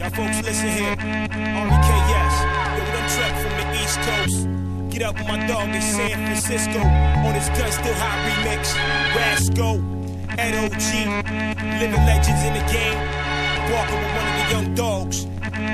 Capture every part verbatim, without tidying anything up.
Y'all folks listen here. R E K S. Yo, we done trek from the East Coast. Get up with my dog in San Francisco. On his Gun Still Hot remix. Rasco, Ed O G. Living legends in the game. Walking with one of the young dogs.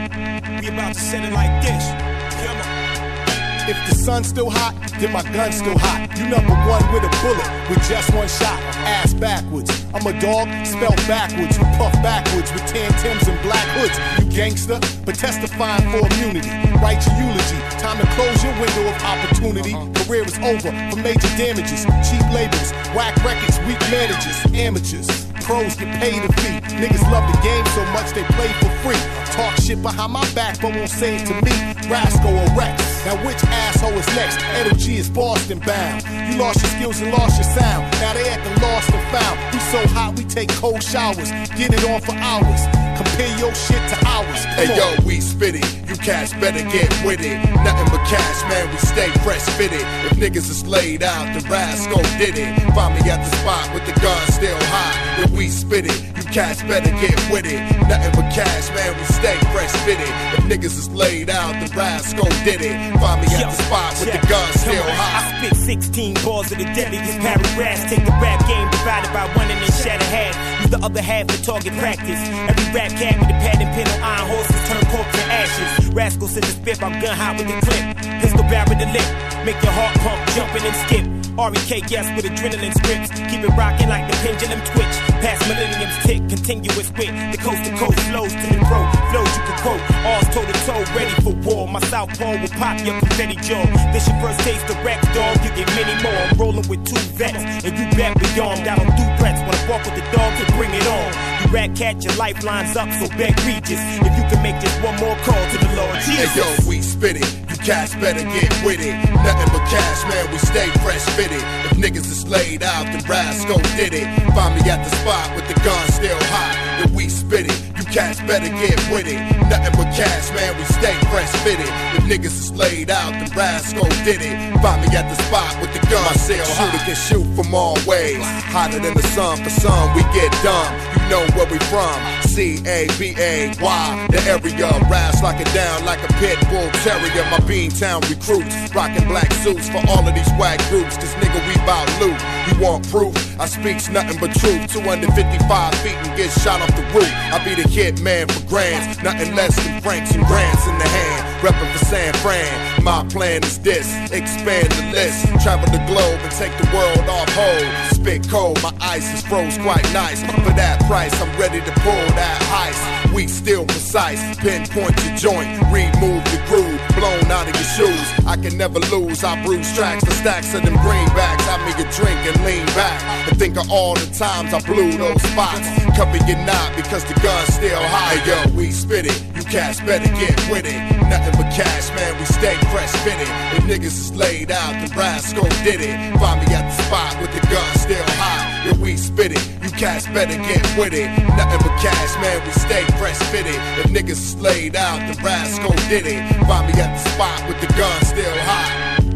We about to set it like this. Come on. If the sun's still hot, then my gun's still hot. You number one with a bullet, with just one shot. Ass backwards. I'm a dog, spelled backwards. Who puff backwards with tan Tims and black hoods. You gangster, but testifying for immunity. Write your eulogy. Time to close your window of opportunity. Career is over for major damages. Cheap labels, whack records, weak managers, amateurs. Pros get paid a fee. Niggas love the game so much they play for free. Talk shit behind my back but won't say it to me. Rasco or Rex. Now which asshole is next? Ed O G is Boston bound. You lost your skills and lost your sound. Now they at the lost and found. We so hot we take cold showers. Get it on for hours. Compare your shit to ours. Hey yo, we spit it. You cats better get with it. Nothing but cash, man, we stay fresh fitted. If niggas is laid out, then Rasco did it. Find me at the spot with the gun still hot. If we spit it, you cats better get with it. Nothing but cash, man, we stay fresh fitted. If niggas is laid out, then Rasco did it. Find me at Yo, the spot with check. the gun still Come on. hot. I spit sixteen balls of the deadliest paragraphs. Take the rap game divided by one and then shatter half. Use the other half for target practice. Every rap cat with a pad and pen on iron horses turn corpse to ashes. Rascal sends a spit, I'm gun hot with the clip. Pistol barrel the lip, make your heart pump, jumping and skip. R E K S with adrenaline scripts. Keep it rocking like the pendulum twitch. Past millenniums tick, continuous wit. The coast to coast flows to the pro. Flows you can quote. All's toe to toe, ready for war. My south pole will pop your confetti jaw. This your first taste of Rex, dog. You get many more. I'm rolling with two vets, and you bet we armed out on duplets. Wanna walk with the dog to bring it on. You rat cat, your lifeline's up, so beg Regis. If you can make just one more call to the Lord Jesus. Hey yo, we spit it. You cats better get with it. Nothing but cash, man, we stay fresh fitted. If niggas is laid out, then Rasco did it. Find me at the spot with the gun still hot. If we spit it, you cats better get with it. Nothing but cash, man, we stay fresh fitted. If niggas is laid out, then Rasco did it. Find me at the spot with the gun still hot. Shooter can shoot from all ways. Hotter than the sun, for some we get dumb. You know where we from. C A B A Y, the area. Raps like it down like a pit bull terrier. My Beantown recruits, rocking black suits for all of these whack groups. Cause nigga, we bout loot. You want proof? I speaks nothing but truth. two hundred fifty-five feet and get shot off the roof. I be the hit man for grands. Nothing less than francs and grants in the hand. Reppin' for San Fran. My plan is this: expand the list, travel the globe and take the world off hold. Spit cold, my ice is froze quite nice. For that price, I'm ready to pull that heist. We still precise, pinpoint your joint, remove your groove, blown out of your shoes. I can never lose, I bruise tracks for stacks of them greenbacks. I make a drink and lean back and think of all the times I blew those spots. Cover your knot because the gun's still high. Hey, yo, we spit it, you cats better get with it. Nothing but cash, man, we stay fresh fitted. If niggas is laid out, then Rasco did it. Find me at the spot with the gun still high. If we spit it, you cats better get with it. Nothing but cash, man, we stay fresh fitted. If niggas is laid out, then Rasco did it. Find me at the spot with the gun still high.